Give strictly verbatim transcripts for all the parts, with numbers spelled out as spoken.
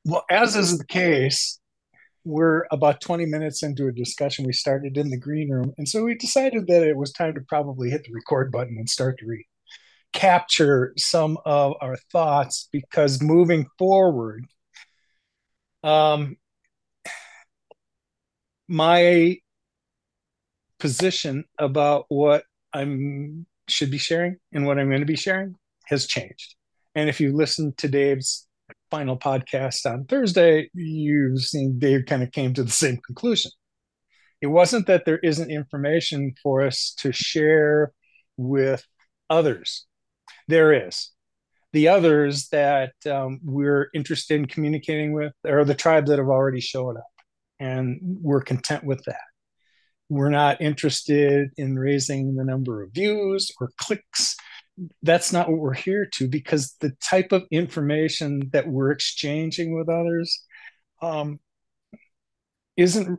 Well, as is the case, we're about twenty minutes into a discussion we started in the green room. And so we decided that it was time to probably hit the record button and start to recapture some of our thoughts because moving forward, um, my position about what I'm should be sharing and what I'm going to be sharing has changed. And if you listen to Dave's final podcast on Thursday, you've seen Dave kind of came to the same conclusion. It wasn't that there isn't information for us to share with others. There is. The others that um, we're interested in communicating with are the tribe that have already shown up, and we're content with that. We're not interested in raising the number of views or clicks. That's not what we're here to, because the type of information that we're exchanging with others um, isn't,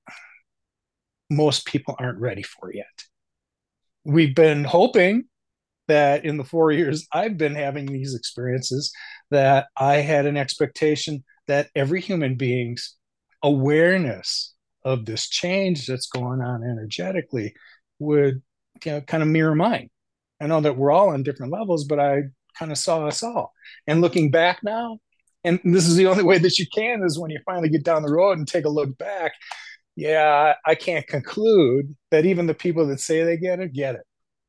most people aren't ready for yet. We've been hoping that in the four years I've been having these experiences, that I had an expectation that every human being's awareness of this change that's going on energetically would, you know, kind of mirror mine. I know that we're all on different levels, but I kind of saw us all. And looking back now, and this is the only way that you can, is when you finally get down the road and take a look back. Yeah, I can't conclude that even the people that say they get it get it.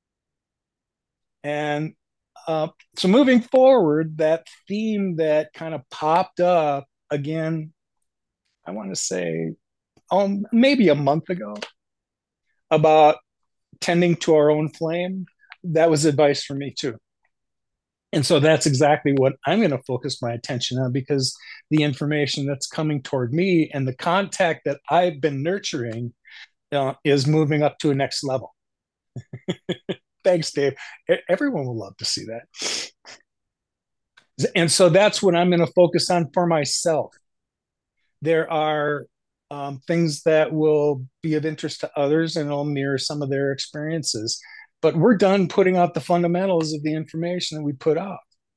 And uh, so moving forward, that theme that kind of popped up again, I want to say, um, maybe a month ago, about tending to our own flame, that was advice for me too. And so that's exactly what I'm going to focus my attention on, because the information that's coming toward me and the contact that I've been nurturing uh, is moving up to a next level. Thanks, Dave. Everyone will love to see that. And so that's what I'm going to focus on for myself. There are um, things that will be of interest to others and will mirror some of their experiences. But we're done putting out the fundamentals of the information that we put out.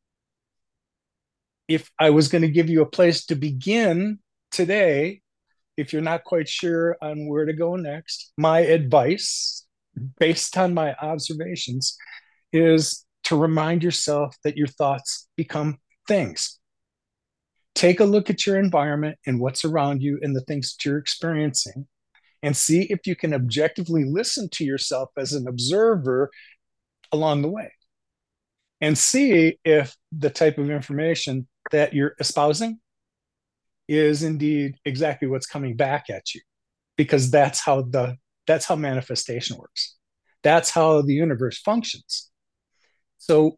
If I was going to give you a place to begin today, if you're not quite sure on where to go next, my advice, based on my observations, is to remind yourself that your thoughts become things. Take a look at your environment and what's around you and the things that you're experiencing, and see if you can objectively listen to yourself as an observer along the way, and see if the type of information that you're espousing is indeed exactly what's coming back at you, because that's how the that's how manifestation works. That's how the universe functions. So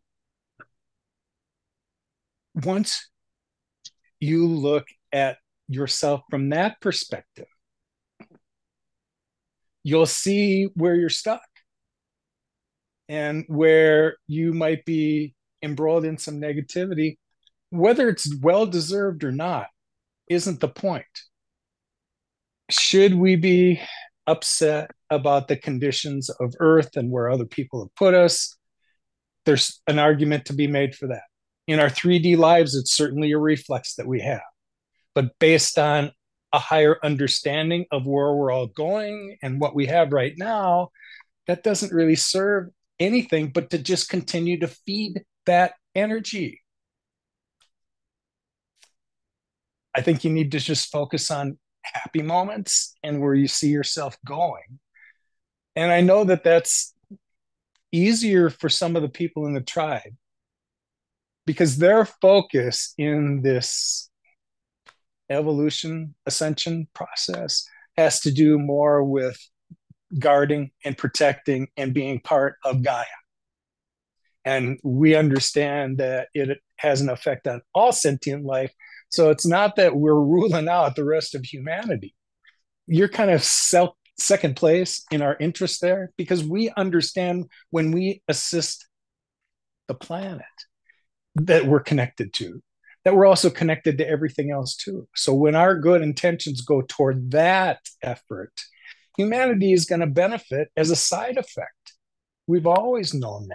once you look at yourself from that perspective, you'll see where you're stuck and where you might be embroiled in some negativity. Whether it's well deserved or not isn't the point. Should we be upset about the conditions of Earth and where other people have put us? There's an argument to be made for that. In our three D lives, it's certainly a reflex that we have. But based on a higher understanding of where we're all going and what we have right now, that doesn't really serve anything but to just continue to feed that energy. I think you need to just focus on happy moments and where you see yourself going. And I know that that's easier for some of the people in the tribe, because their focus in this evolution ascension process has to do more with guarding and protecting and being part of Gaia. And we understand that it has an effect on all sentient life. So it's not that we're ruling out the rest of humanity. You're kind of self second place in our interest there, because we understand when we assist the planet that we're connected to, that we're also connected to everything else too. So when our good intentions go toward that effort, humanity is going to benefit as a side effect. We've always known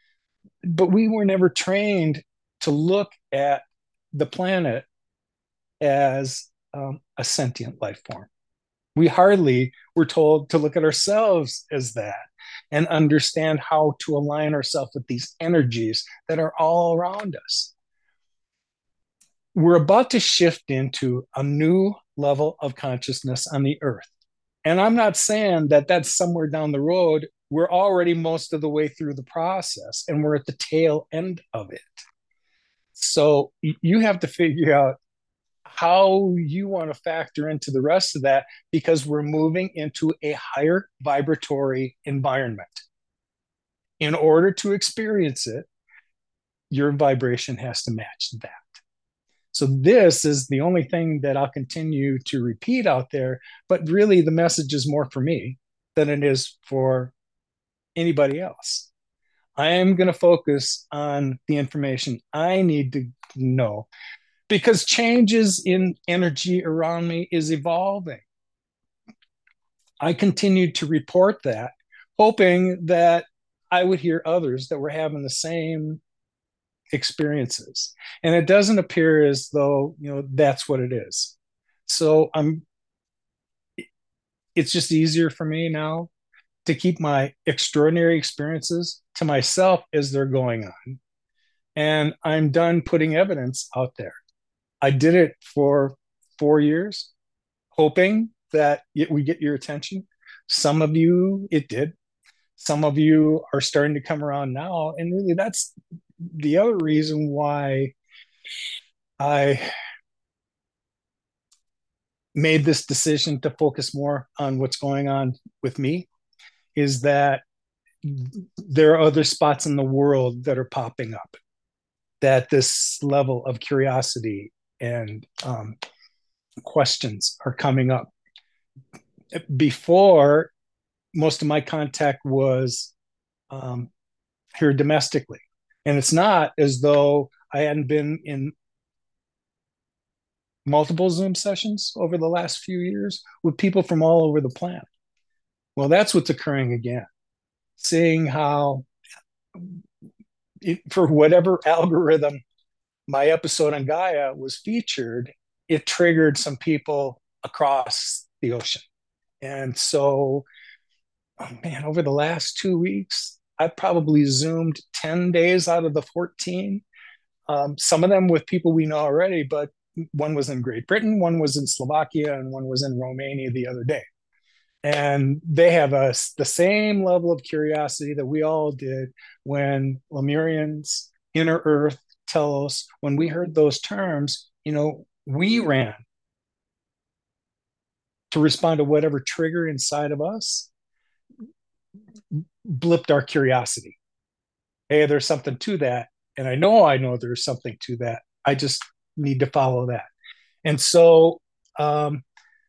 that. But we were never trained to look at the planet as um, a sentient life form. We hardly were told to look at ourselves as that and understand how to align ourselves with these energies that are all around us. We're about to shift into a new level of consciousness on the earth. And I'm not saying that that's somewhere down the road. We're already most of the way through the process and we're at the tail end of it. So you have to figure out how you want to factor into the rest of that, because we're moving into a higher vibratory environment. In order to experience it, your vibration has to match that. So this is the only thing that I'll continue to repeat out there, but really the message is more for me than it is for anybody else. I am going to focus on the information I need to know, because changes in energy around me is evolving. I continued to report that, hoping that I would hear others that were having the same experiences. And it doesn't appear as though, you know, that's what it is. So I'm it's just easier for me now to keep my extraordinary experiences to myself as they're going on. And I'm done putting evidence out there. I did it for four years, hoping that it would get your attention. Some of you, it did. Some of you are starting to come around now. And really, that's the other reason why I made this decision to focus more on what's going on with me, is that there are other spots in the world that are popping up, that this level of curiosity and um, questions are coming up. Before, most of my contact was um, here domestically. And it's not as though I hadn't been in multiple Zoom sessions over the last few years with people from all over the planet. Well, that's what's occurring again. Seeing how, it, for whatever algorithm my episode on Gaia was featured, it triggered some people across the ocean. And so, oh man, over the last two weeks, I probably Zoomed ten days out of the fourteen. Um, some of them with people we know already, but one was in Great Britain, one was in Slovakia, and one was in Romania the other day. And they have a, the same level of curiosity that we all did when Lemurians, Inner Earth, Telos, when we heard those terms, you know, we ran to respond to whatever trigger inside of us blipped our curiosity. Hey, there's something to that. And I know I know there's something to that. I just need to follow that. And so um,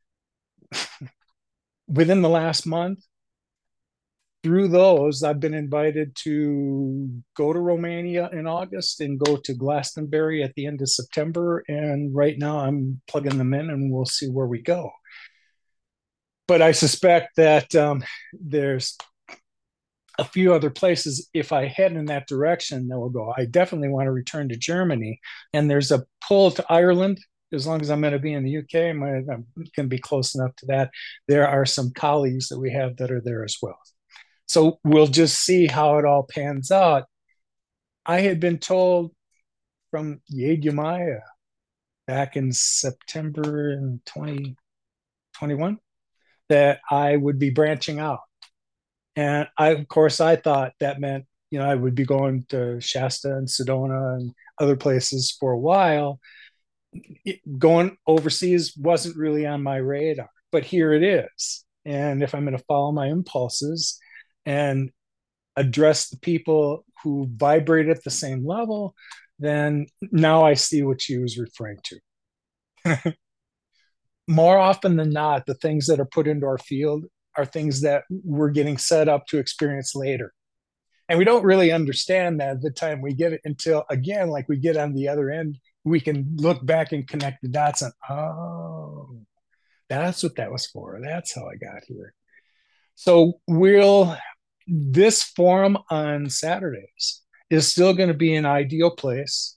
within the last month, through those, I've been invited to go to Romania in August and go to Glastonbury at the end of September. And right now I'm plugging them in and we'll see where we go. But I suspect that um, there's a few other places, if I head in that direction, that will go. I definitely want to return to Germany. And there's a pull to Ireland. As long as I'm going to be in the U K, I'm going to be close enough to that. There are some colleagues that we have that are there as well. So we'll just see how it all pans out. I had been told from Yegyamaya back in September in twenty twenty-one that I would be branching out. And I, of course, I thought that meant, you know, I would be going to Shasta and Sedona and other places for a while. It, going overseas wasn't really on my radar, but here it is. And if I'm going to follow my impulses and address the people who vibrate at the same level, then now I see what she was referring to. More often than not, the things that are put into our field are things that we're getting set up to experience later. And we don't really understand that at the time we get it until, again, like we get on the other end, we can look back and connect the dots and, oh, that's what that was for. That's how I got here. So we'll, this forum on Saturdays is still going to be an ideal place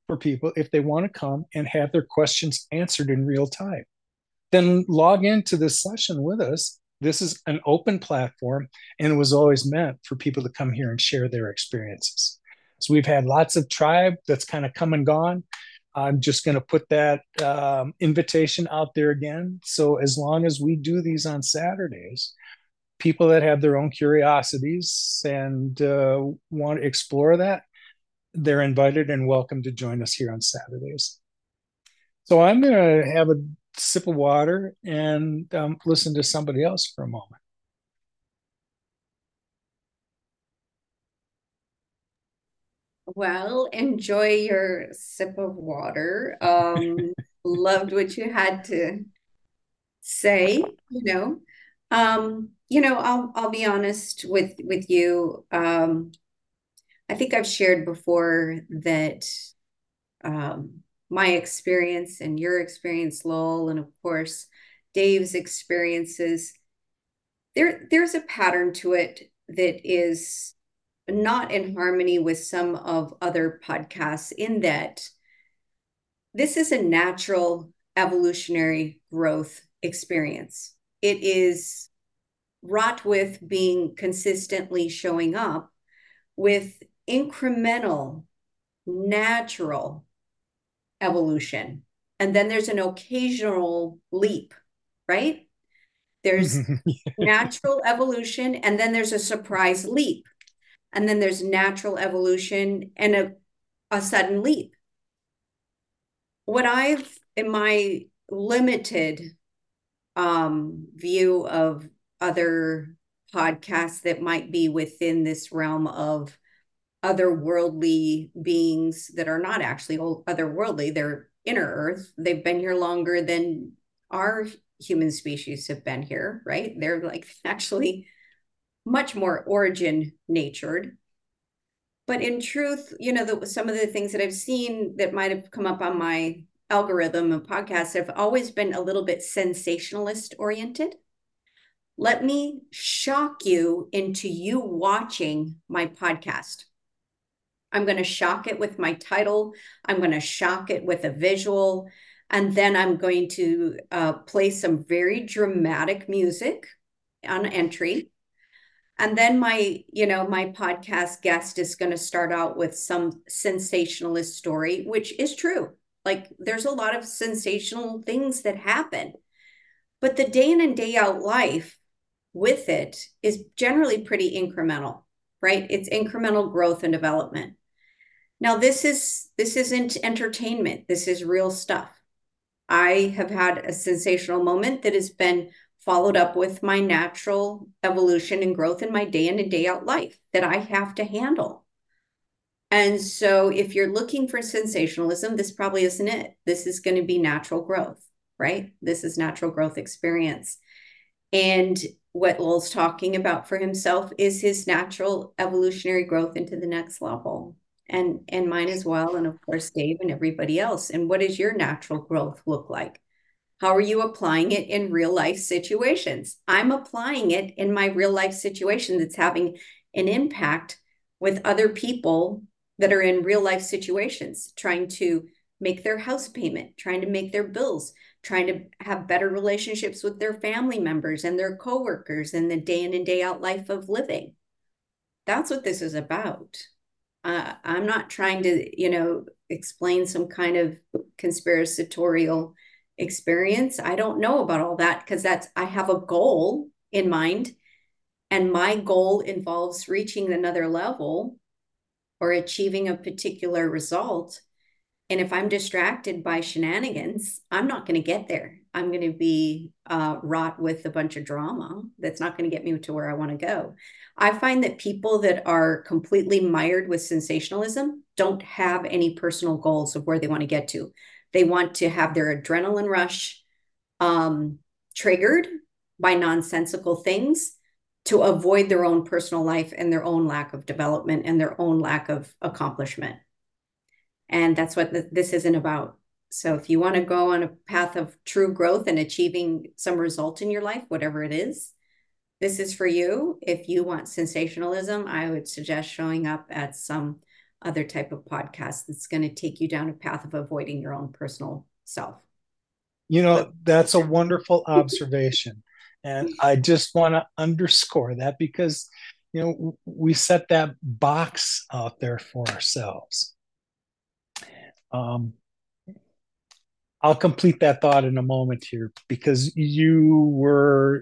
for people if they want to come and have their questions answered in real time. Then log into this session with us. This is an open platform, and it was always meant for people to come here and share their experiences. So we've had lots of tribe that's kind of come and gone. I'm just going to put that um, invitation out there again. So as long as we do these on Saturdays, people that have their own curiosities and uh, want to explore that, they're invited and welcome to join us here on Saturdays. So I'm going to have a sip of water and um, listen to somebody else for a moment. Well, enjoy your sip of water. Um, loved what you had to say, you know. Um, you know, I'll I'll be honest with with you. Um, I think I've shared before that um my experience and your experience, Lowell, and of course Dave's experiences, there there's a pattern to it that is not in harmony with some of other podcasts in that this is a natural evolutionary growth experience. It is wrought with being consistently showing up with incremental, natural evolution. And then there's an occasional leap, right? There's natural evolution, and then there's a surprise leap. And then there's natural evolution and a, a sudden leap. What I've, in my limited um, view of other podcasts that might be within this realm of otherworldly beings that are not actually otherworldly, they're inner Earth. They've been here longer than our human species have been here, right? They're like actually much more origin natured. But in truth, you know, the, some of the things that I've seen that might have come up on my algorithm of podcasts have always been a little bit sensationalist oriented. Let me shock you into you watching my podcast. I'm going to shock it with my title. I'm going to shock it with a visual. And then I'm going to uh, play some very dramatic music on entry. And then my, you know, my podcast guest is going to start out with some sensationalist story, which is true. Like there's a lot of sensational things that happen. But the day in and day out life with it is generally pretty incremental, right? It's incremental growth and development. Now, this is this isn't entertainment. This is real stuff. I have had a sensational moment that has been followed up with my natural evolution and growth in my day in and day out life that I have to handle. And so if you're looking for sensationalism, this probably isn't it. This is going to be natural growth, right? This is natural growth experience. And what Lowell's talking about for himself is his natural evolutionary growth into the next level. And and mine as well, and of course Dave and everybody else. And what does your natural growth look like? How are you applying it in real life situations? I'm applying it in my real life situation that's having an impact with other people that are in real life situations, trying to make their house payment, trying to make their bills, trying to have better relationships with their family members and their coworkers in the day in and day out life of living. That's what this is about. Uh, I'm not trying to, you know, explain some kind of conspiratorial experience. I don't know about all that because that's, I have a goal in mind, and my goal involves reaching another level or achieving a particular result. And if I'm distracted by shenanigans, I'm not going to get there. I'm going to be uh, wrought with a bunch of drama that's not going to get me to where I want to go. I find that people that are completely mired with sensationalism don't have any personal goals of where they want to get to. They want to have their adrenaline rush um, triggered by nonsensical things to avoid their own personal life and their own lack of development and their own lack of accomplishment. And that's what th- this isn't about. So if you want to go on a path of true growth and achieving some result in your life, whatever it is, this is for you. If you want sensationalism, I would suggest showing up at some other type of podcast that's going to take you down a path of avoiding your own personal self. You So, know, that's a wonderful observation. And I just want to underscore that because, you know, we set that box out there for ourselves. Um, I'll complete that thought in a moment here because you were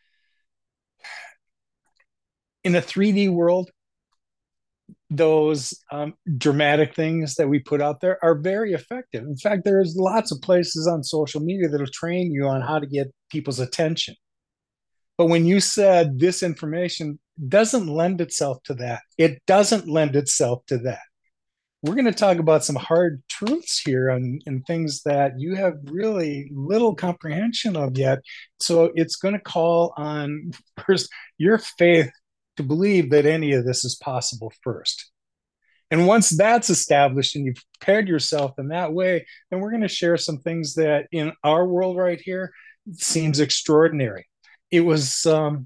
in a three D world. Those um, dramatic things that we put out there are very effective. In fact, there's lots of places on social media that'll train you on how to get people's attention. But when you said this information doesn't lend itself to that, it doesn't lend itself to that. We're going to talk about some hard truths here and, and things that you have really little comprehension of yet. So it's going to call on first your faith to believe that any of this is possible first. And once that's established and you've prepared yourself in that way, then we're going to share some things that in our world right here seems extraordinary. It was, um,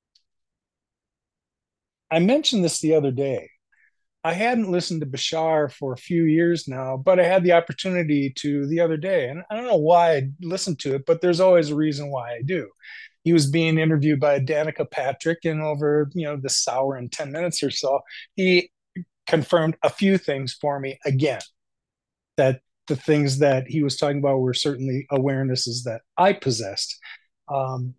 I mentioned this the other day. I hadn't listened to Bashar for a few years now, but I had the opportunity to the other day. And I don't know why I listened to it, but there's always a reason why I do. He was being interviewed by Danica Patrick, and over, you know, this hour and ten minutes or so, he confirmed a few things for me again, that the things that he was talking about were certainly awarenesses that I possessed. Um,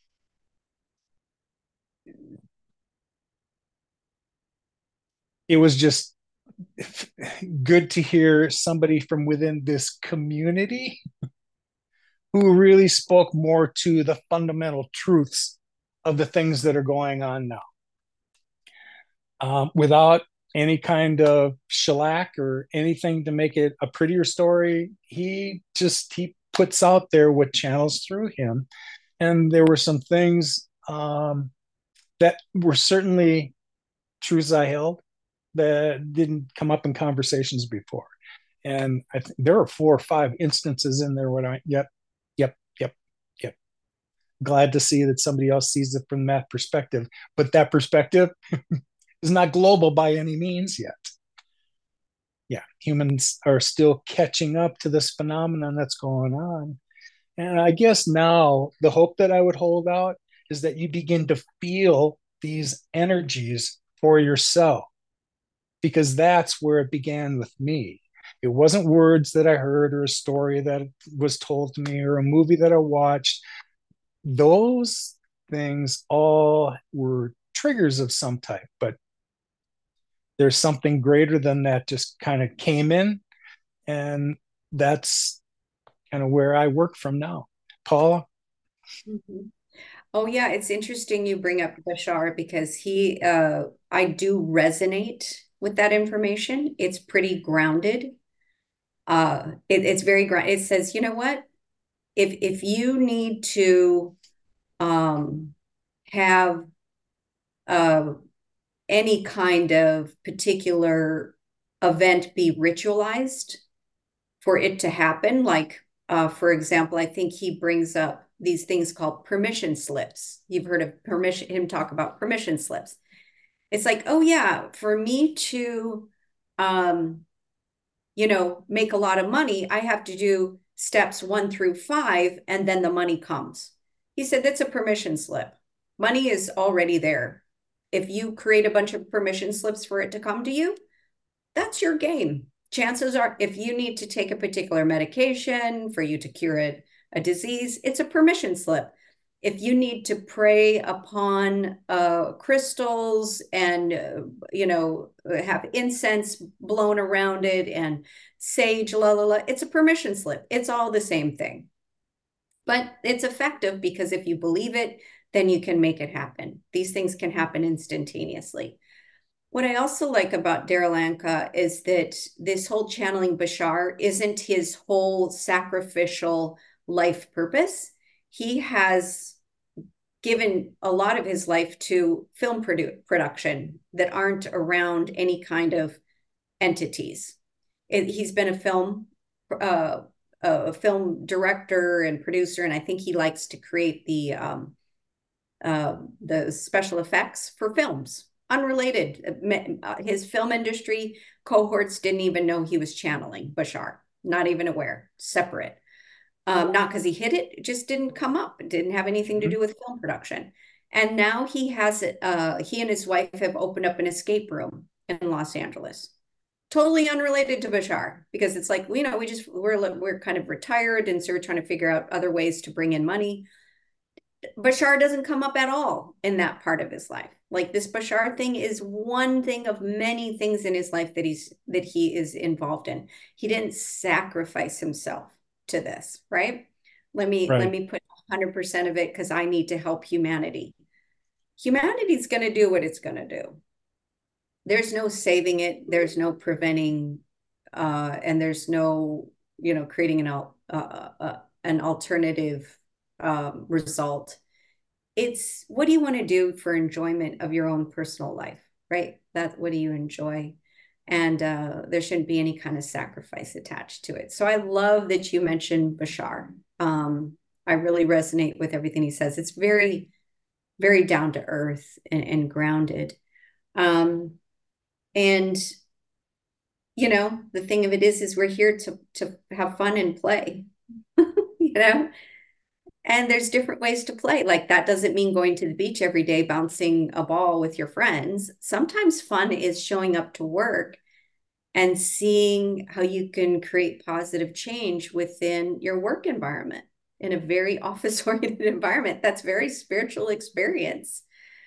it was just good to hear somebody from within this community who really spoke more to the fundamental truths of the things that are going on now, um, without any kind of shellac or anything to make it a prettier story. He just he puts out there what channels through him, and there were some things um, that were certainly truths I held that didn't come up in conversations before. And I think there are four or five instances in there where I, yep, yep, yep, yep. Glad to see that somebody else sees it from that perspective. But that perspective is not global by any means yet. Yeah, humans are still catching up to this phenomenon that's going on. And I guess now the hope that I would hold out is that you begin to feel these energies for yourself, because that's where it began with me. It wasn't words that I heard or a story that was told to me or a movie that I watched. Those things all were triggers of some type, but there's something greater than that just kind of came in. And that's kind of where I work from now. Paula? mm-hmm. Oh yeah, it's interesting you bring up Bashar because he, uh, I do resonate with that information. It's pretty grounded. Uh, it, it's very grounded. It says, you know what? If if you need to um, have uh, any kind of particular event be ritualized for it to happen, like uh, for example, I think he brings up these things called permission slips. You've heard of permission, him talk about permission slips. It's like, oh yeah, for me to, um, you know, make a lot of money, I have to do steps one through five, and then the money comes. He said that's a permission slip. Money is already there. If you create a bunch of permission slips for it to come to you, that's your game. Chances are, if you need to take a particular medication for you to cure a, a disease, it's a permission slip. If you need to pray upon uh, crystals and, uh, you know, have incense blown around it and sage, la, la, la, it's a permission slip. It's all the same thing. But it's effective because if you believe it, then you can make it happen. These things can happen instantaneously. What I also like about Darryl Anka is that this whole channeling Bashar isn't his whole sacrificial life purpose. He has given a lot of his life to film produ- production that aren't around any kind of entities. It, he's been a film uh, a film director and producer, and I think he likes to create the um, uh, the special effects for films. Unrelated, his film industry cohorts didn't even know he was channeling Bashar, not even aware, separate. Um, not because he hid it, it just didn't come up. It didn't have anything to Mhm. do with film production. And now he has it, uh, he and his wife have opened up an escape room in Los Angeles. Totally unrelated to Bashar, because it's like, you know, we just we're we're kind of retired, and so we're trying to figure out other ways to bring in money. Bashar doesn't come up at all in that part of his life. Like, this Bashar thing is one thing of many things in his life that he's that he is involved in. He didn't sacrifice himself to this, right? Let me let Right. me put one hundred percent of it because I need to help humanity. Humanity's going to do what it's going to do. There's no saving it, there's no preventing, uh, and there's no, you know, creating an uh, uh, an alternative um, result. It's, what do you want to do for enjoyment of your own personal life, right? That, what do you enjoy? And uh, there shouldn't be any kind of sacrifice attached to it. So I love that you mentioned Bashar. Um, I really resonate with everything he says. It's very, very down to earth and, and grounded. Um, and you know, the thing of it is, is we're here to to have fun and play, you know, and there's different ways to play. Like, that doesn't mean going to the beach every day, bouncing a ball with your friends. Sometimes fun is showing up to work and seeing how you can create positive change within your work environment, in a very office oriented environment. That's very spiritual experience.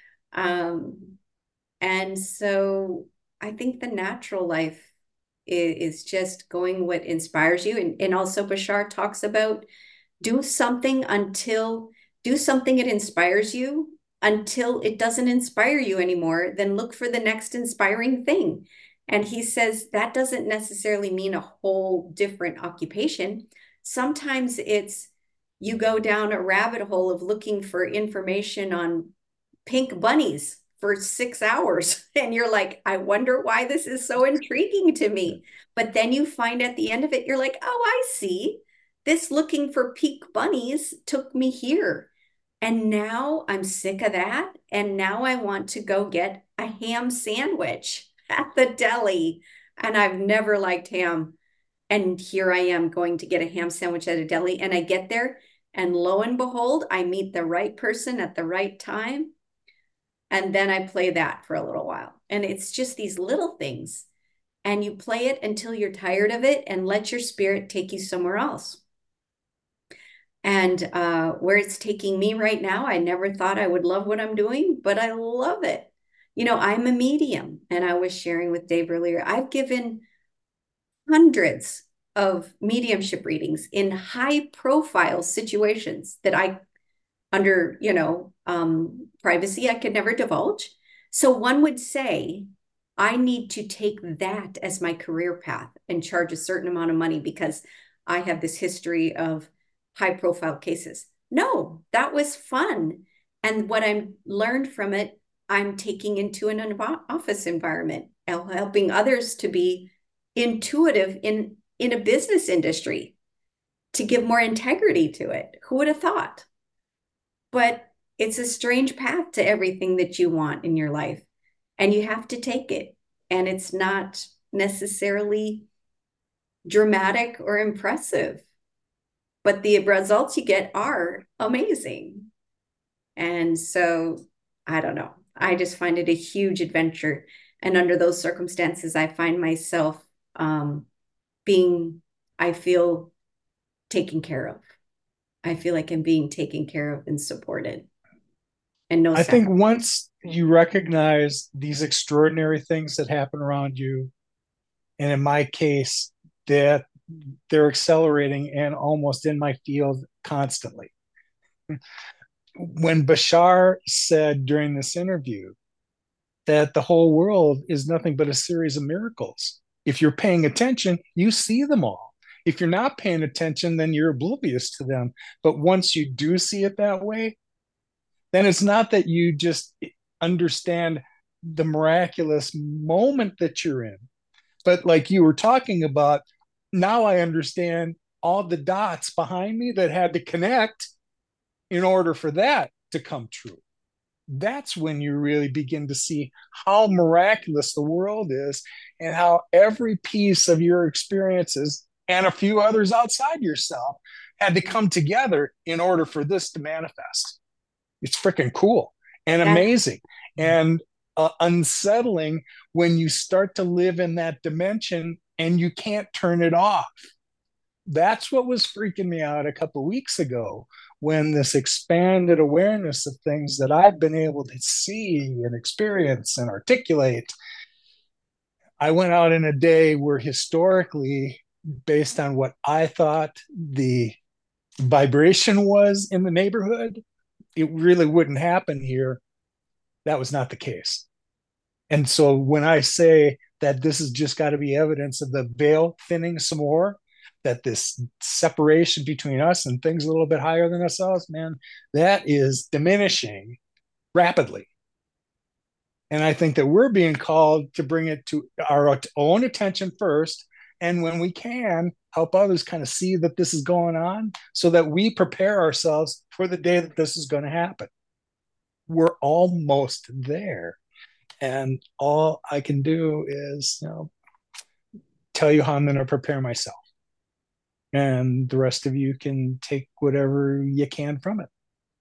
Um, and so I think the natural life is, is just going what inspires you. And, and also Bashar talks about, do something until, do something that inspires you until it doesn't inspire you anymore, then look for the next inspiring thing. And he says that doesn't necessarily mean a whole different occupation. Sometimes it's, you go down a rabbit hole of looking for information on pink bunnies for six hours. And you're like, I wonder why this is so intriguing to me. But then you find at the end of it, you're like, oh, I see. This looking for pink bunnies took me here. And now I'm sick of that. And now I want to go get a ham sandwich at the deli. And I've never liked ham. And here I am going to get a ham sandwich at a deli. And I get there, and lo and behold, I meet the right person at the right time, and then I play that for a little while. And it's just these little things. And you play it until you're tired of it and let your spirit take you somewhere else. And uh, where it's taking me right now, I never thought I would love what I'm doing, but I love it. You know, I'm a medium, and I was sharing with Dave earlier, I've given hundreds of mediumship readings in high profile situations that I, under, you know, um, privacy, I could never divulge. So one would say, I need to take that as my career path and charge a certain amount of money because I have this history of high profile cases. No, that was fun. And what I learned from it, I'm taking into an office environment, helping others to be intuitive in, in a business industry, to give more integrity to it. Who would have thought? But it's a strange path to everything that you want in your life, and you have to take it. And it's not necessarily dramatic or impressive, but the results you get are amazing. And so, I don't know. I just find it a huge adventure. And under those circumstances, I find myself um, being, I feel taken care of. I feel like I'm being taken care of and supported, and no I think sacrifice. once you recognize these extraordinary things that happen around you, and in my case, that they're accelerating and almost in my field constantly. When Bashar said during this interview that the whole world is nothing but a series of miracles, if you're paying attention, you see them all. If you're not paying attention, then you're oblivious to them. But once you do see it that way, then it's not that you just understand the miraculous moment that you're in, but like you were talking about, now I understand all the dots behind me that had to connect in order for that to come true. That's when you really begin to see how miraculous the world is. and how every piece of your experiences and a few others outside yourself had to come together in order for this to manifest. It's freaking cool and That amazing and uh, unsettling when you start to live in that dimension and you can't turn it off. That's what was freaking me out a couple of weeks ago, when this expanded awareness of things that I've been able to see and experience and articulate. I went out in a day where historically, based on what I thought the vibration was in the neighborhood, it really wouldn't happen here. That was not the case. And so when I say that this has just got to be evidence of the veil thinning some more, that this separation between us and things a little bit higher than ourselves, man, that is diminishing rapidly. And I think that we're being called to bring it to our own attention first. And when we can, help others kind of see that this is going on so that we prepare ourselves for the day that this is going to happen. We're almost there. And all I can do is, you know, tell you how I'm going to prepare myself. And the rest of you can take whatever you can from it.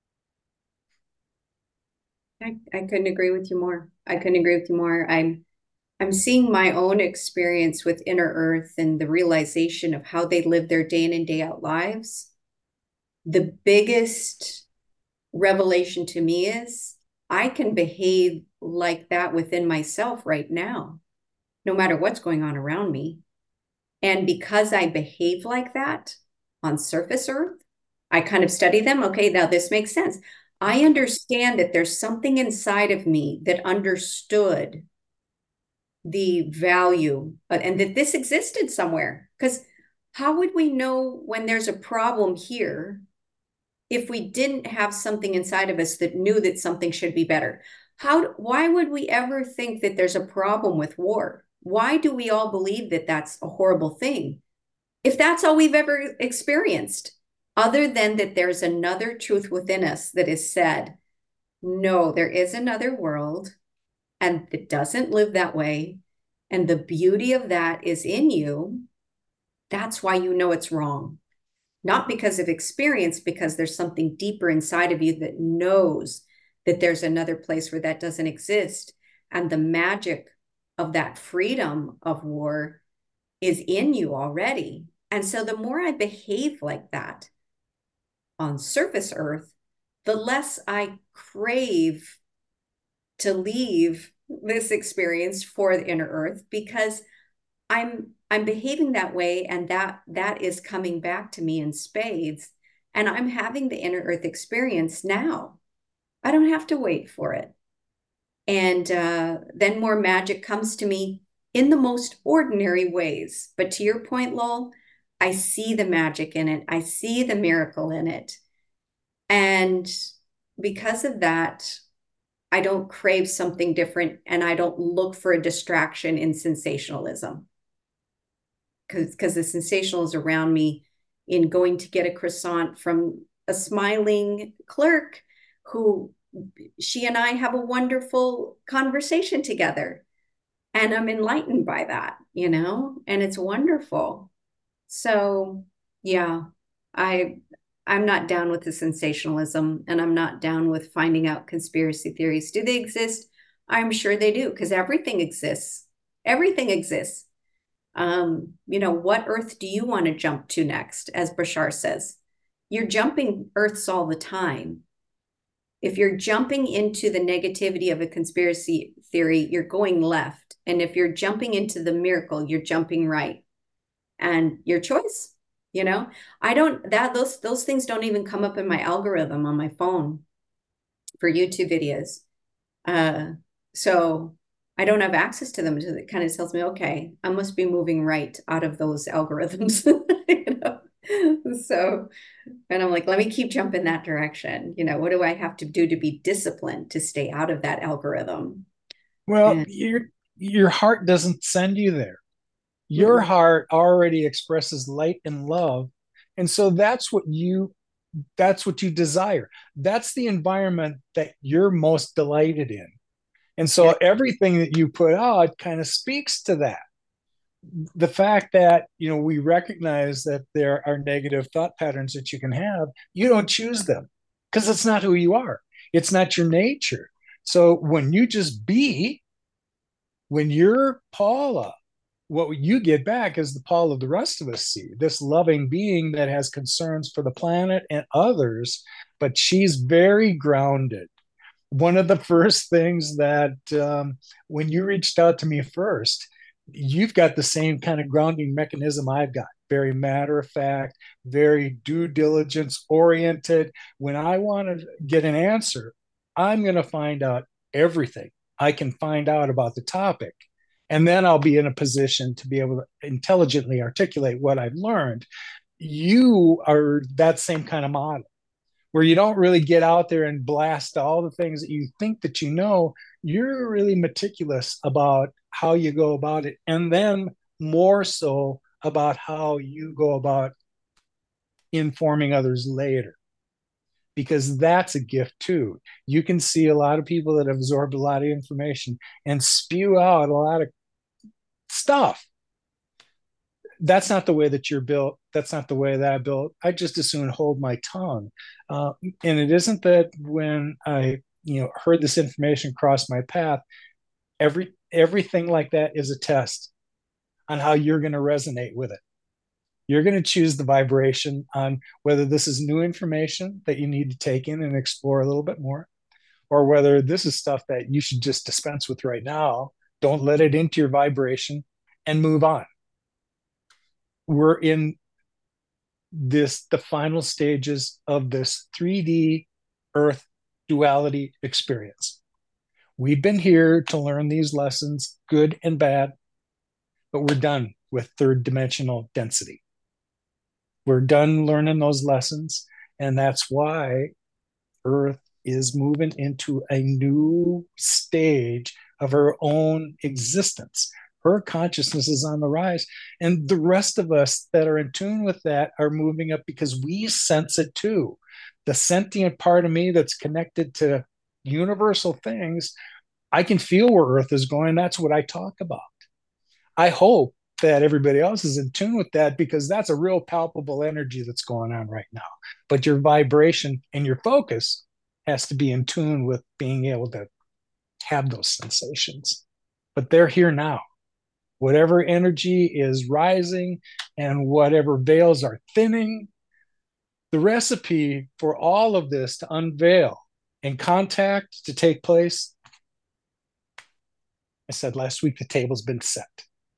I, I couldn't agree with you more. I couldn't agree with you more. I'm I'm seeing my own experience with Inner Earth and the realization of how they live their day in and day out lives. The biggest revelation to me is I can behave like that within myself right now, no matter what's going on around me. And because I behave like that on surface Earth, I kind of study them. Okay, now this makes sense. I understand that there's something inside of me that understood the value uh, and that this existed somewhere. Because how would we know when there's a problem here if we didn't have something inside of us that knew that something should be better? How, why would we ever think that there's a problem with war? Why do we all believe that that's a horrible thing? If that's all we've ever experienced, other than that there's another truth within us that is said, no, there is another world and it doesn't live that way. And the beauty of that is in you. That's why you know it's wrong. Not because of experience, because there's something deeper inside of you that knows that there's another place where that doesn't exist. And the magic of that freedom of war is in you already. And so the more I behave like that on surface Earth, the less I crave to leave this experience for the Inner Earth, because I'm I'm behaving that way, and that that is coming back to me in spades, and I'm having the Inner Earth experience now. I don't have to wait for it. And uh, then more magic comes to me in the most ordinary ways. But to your point, Lowell, I see the magic in it. I see the miracle in it. And because of that, I don't crave something different, and I don't look for a distraction in sensationalism. Because because the sensational is around me in going to get a croissant from a smiling clerk who she and I have a wonderful conversation together. And I'm enlightened by that, you know, and it's wonderful. So yeah, I I'm not down with the sensationalism, and I'm not down with finding out conspiracy theories. Do they exist? I'm sure they do, because everything exists. Everything exists. Um, you know, what Earth do you want to jump to next? As Bashar says, you're jumping Earths all the time. If you're jumping into the negativity of a conspiracy theory, you're going left. And if you're jumping into the miracle, you're jumping right. And your choice, you know, I don't that those those things don't even come up in my algorithm on my phone for YouTube videos. Uh, so I don't have access to them. So it kind of tells me, okay, I must be moving right out of those algorithms. You know? So, and I'm like, let me keep jumping that direction. You know, what do I have to do to be disciplined to stay out of that algorithm? Well, And your your heart doesn't send you there. Your mm-mm. heart already expresses light and love. And so that's what you that's what you desire. That's the environment that you're most delighted in. And so Yeah. everything that you put out kind of speaks to that. The fact that, you know, we recognize that there are negative thought patterns that you can have, you don't choose them because it's not who you are. It's not your nature. So when you just be, when you're Paula, what you get back is the Paula the rest of us see, this loving being that has concerns for the planet and others, but she's very grounded. One of the first things that, um, when you reached out to me first, you've got the same kind of grounding mechanism I've got. Very matter of fact, very due diligence oriented. When I want to get an answer, I'm going to find out everything I can find out about the topic. And then I'll be in a position to be able to intelligently articulate what I've learned. You are that same kind of model where you don't really get out there and blast all the things that you think that you know. You're really meticulous about how you go about it, and then more so about how you go about informing others later, because that's a gift too. You can see a lot of people that have absorbed a lot of information and spew out a lot of stuff. That's not the way that you're built. That's not the way that I built. I just as soon hold my tongue. Uh, and it isn't that when I, you know, heard this information cross my path, every everything like that is a test on how you're going to resonate with it. You're going to choose the vibration on whether this is new information that you need to take in and explore a little bit more, or whether this is stuff that you should just dispense with right now. Don't let it into your vibration and move on. We're in this the final stages of this three D earth duality experience. We've been here to learn these lessons, good and bad, but we're done with third dimensional density. We're done learning those lessons, and that's why earth is moving into a new stage of her own existence. Her consciousness is on the rise, and the rest of us that are in tune with that are moving up because we sense it too. The sentient part of me that's connected to universal things, I can feel where earth is going. That's what I talk about. I hope that everybody else is in tune with that, because that's a real palpable energy that's going on right now. But your vibration and your focus has to be in tune with being able to have those sensations. But they're here now. Whatever energy is rising and whatever veils are thinning, the recipe for all of this to unveil and contact to take place, I said last week, the table's been set.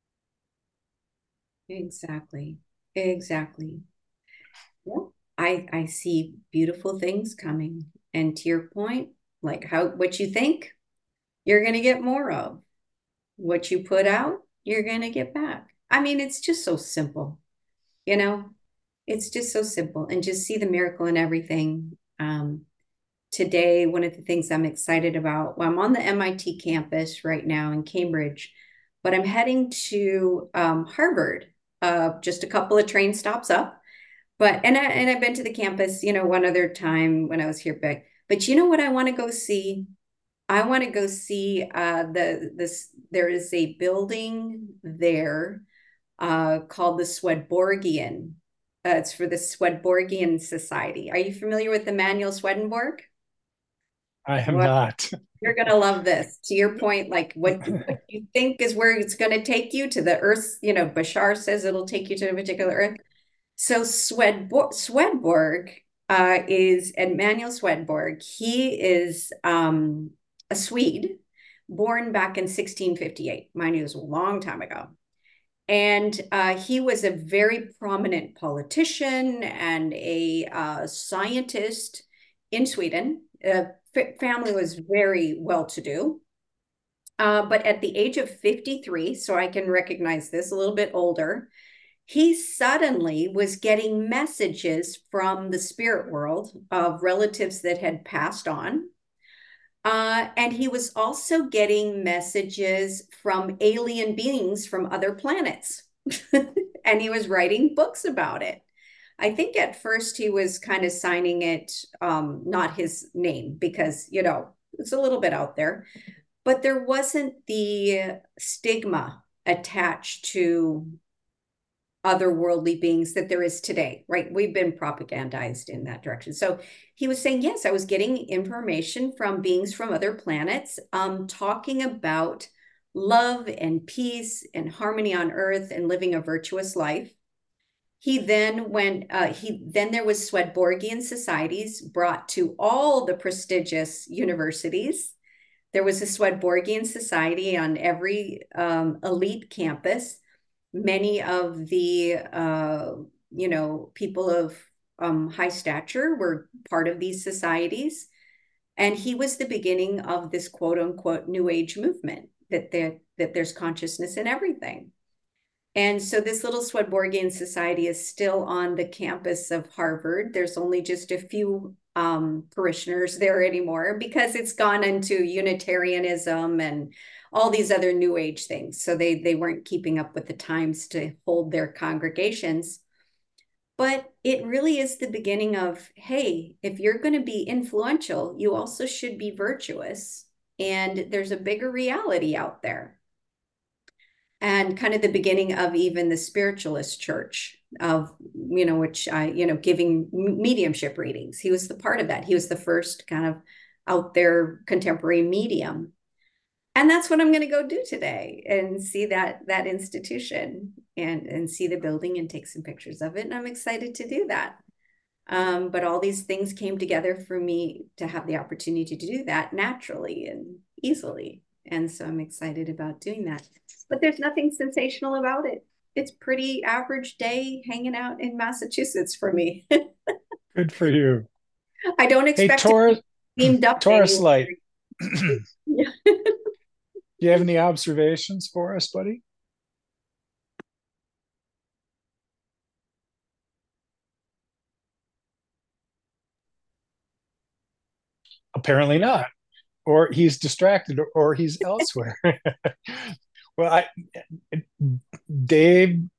Exactly. Exactly. Well, I I see beautiful things coming. And to your point, like how what you think, you're gonna get more of. What you put out, you're gonna get back. I mean, it's just so simple, you know? It's just so simple. And just see the miracle in everything. Um, today, one of the things I'm excited about, well, I'm on the M I T campus right now in Cambridge, but I'm heading to um, Harvard, uh, just a couple of train stops up. But and I and I've been to the campus, you know, one other time when I was here, but but you know what I want to go see? I want to go see uh the this there is a building there uh called the Swedenborgian. Uh, it's for the Swedenborgian Society. Are you familiar with Emanuel Swedenborg? I am Well, not. you're gonna love this. To your point, like what, what you think is where it's gonna take you to the Earth, you know, Bashar says it'll take you to a particular Earth. So Swedborg, Swedborg uh, is Emanuel Swedenborg. He is um, a Swede, born back in sixteen fifty-eight. Mind you, it was a long time ago. And uh, he was a very prominent politician and a uh, scientist in Sweden. Uh, family was very well to do. Uh, but at the age of fifty-three, so I can recognize this, a little bit older, he suddenly was getting messages from the spirit world of relatives that had passed on. Uh, and he was also getting messages from alien beings from other planets. And he was writing books about it. I think at first he was kind of signing it, um, not his name, because, you know, it's a little bit out there. but there wasn't the stigma attached to otherworldly beings that there is today, right? We've been propagandized in that direction. So he was saying, yes, I was getting information from beings from other planets, um, talking about love and peace and harmony on earth and living a virtuous life. He then went, uh, he then there was Swedenborgian societies brought to all the prestigious universities. There was a Swedenborgian society on every um, elite campus. Many of the, uh, you know, people of um, high stature were part of these societies. And he was the beginning of this quote unquote New Age movement that, there, that there's consciousness in everything. And so this little Swedenborgian society is still on the campus of Harvard. There's only just a few um, parishioners there anymore because it's gone into Unitarianism and all these other New Age things. So they, they weren't keeping up with the times to hold their congregations. But it really is the beginning of, hey, if you're going to be influential, you also should be virtuous. And there's a bigger reality out there. And kind of the beginning of even the spiritualist church of, you know, which I, you know, giving mediumship readings. He was the part of that. He was the first kind of out there contemporary medium. And that's what I'm going to go do today and see that that institution and, and see the building and take some pictures of it. And I'm excited to do that. Um, but all these things came together for me to have the opportunity to do that naturally and easily. And so I'm excited about doing that. But there's nothing sensational about it. It's pretty average day hanging out in Massachusetts for me. Good for you. I don't expect hey, Taurus, to be beamed up Taurus Light. Yeah. Do you have any observations for us, buddy? Apparently not. Or he's distracted, or, or he's elsewhere. Well, I, Dave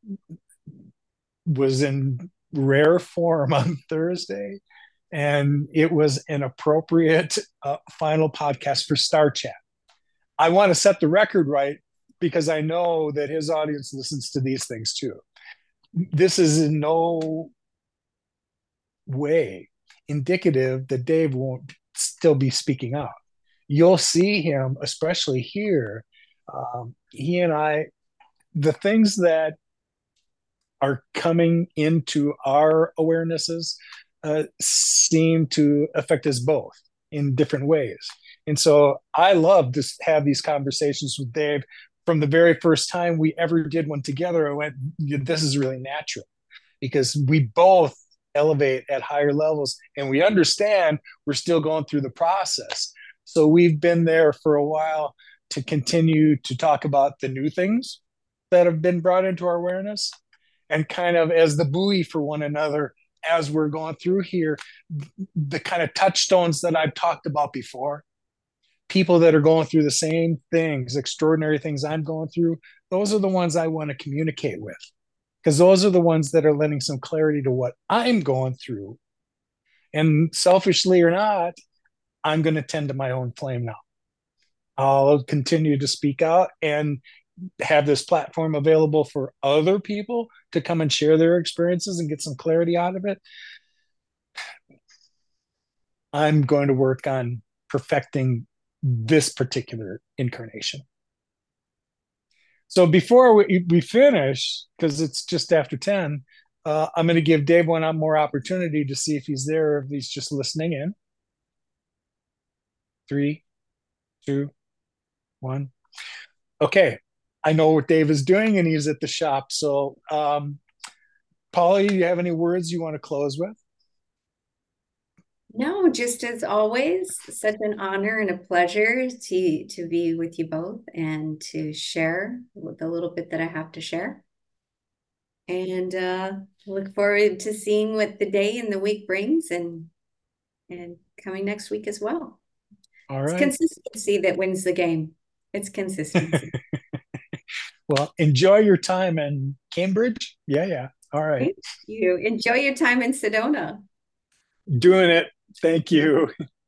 was in rare form on Thursday, and it was an appropriate uh, final podcast for Star Chat. I want to set the record right because I know that his audience listens to these things too. This is in no way indicative that Dave won't still be speaking out. You'll see him, especially here. Um, he and I, the things that are coming into our awarenesses uh, seem to affect us both in different ways. And so I love to have these conversations with Dave. From the very first time we ever did one together, I went, this is really natural because we both elevate at higher levels and we understand we're still going through the process. So we've been there for a while to continue to talk about the new things that have been brought into our awareness and kind of as the buoy for one another as we're going through here, the kind of touchstones that I've talked about before, people that are going through the same things, extraordinary things I'm going through, those are the ones I want to communicate with because those are the ones that are lending some clarity to what I'm going through. And selfishly or not, I'm going to tend to my own flame now. I'll continue to speak out and have this platform available for other people to come and share their experiences and get some clarity out of it. I'm going to work on perfecting this particular incarnation. So before we, we finish, because it's just after ten, uh, I'm going to give Dave one more opportunity to see if he's there or if he's just listening in. Three, two, one. Okay. I know what Dave is doing and he's at the shop. So, um, Polly, do you have any words you want to close with? No, just as always, such an honor and a pleasure to to be with you both and to share the little bit that I have to share. And uh, look forward to seeing what the day and the week brings and and coming next week as well. All right. It's consistency that wins the game. It's consistency. Well, enjoy your time in Cambridge. Yeah, yeah. All right. Thank you. Enjoy your time in Sedona. Doing it. Thank you.